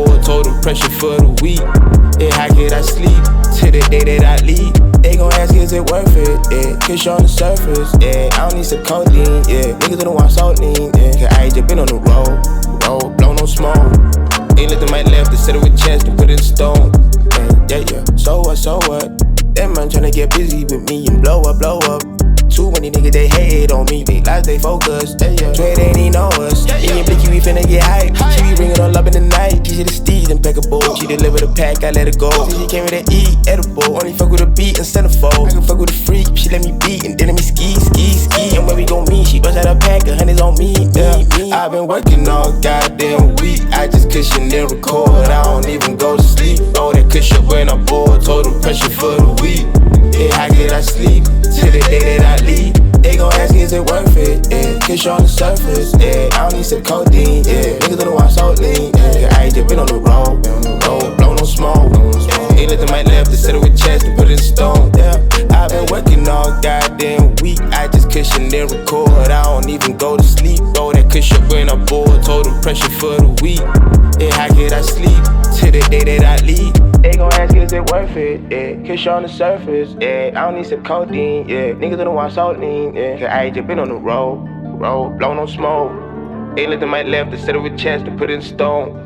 board, told them pressure for the week. Yeah, how could I sleep till the day that I leave? They gon' ask, is it worth it? Yeah, kiss you on the surface. Yeah, I don't need some codeine. Yeah, niggas don't want so lean. Yeah, cause I ain't just been on the road, blow no smoke. Ain't looked to my left to settle with chest and put it in stone. Yeah, so what? That man tryna get busy with me and blow up. Too many niggas, they hate on me, they lies, they focus. Trey, they ain't even know us. Me and Blicky, we finna get hype. She be ringing all up in the night. She the steez impeccable. She deliver the pack, I let her go. Since she came with that E, edible. Only fuck with a beat and centerfold. I can fuck with a freak, she let me beat and then let me ski. And where we gon' meet, she bust out a pack, 100's on me. I've been working all goddamn week. I just cushion and record, I don't even go to sleep. Oh, that cushion when I'm bored, total pressure for the week. Yeah, how could I sleep till the day that I leave? They gon' ask, is it worth it? Yeah, kiss you on the surface. Yeah, I don't need some codeine. Yeah, niggas don't want so lean. Yeah, I ain't just been on the road, blow no smoke. Ain't looked to my left to settle with chest and put it in stone. Yeah, I've been working all goddamn week. I just cushion and record, I don't even go to sleep. Roll that cushion when I'm bored, total pressure for the week. Yeah, how could I sleep till the day that I leave? They gon' ask, is it worth it? Yeah, kiss you on the surface. Yeah, I don't need some codeine. Yeah, niggas don't want so lean. Yeah, cause I ain't just been on the road, blow no smoke. Ain't looked to my left to settle with chest and put it in stone.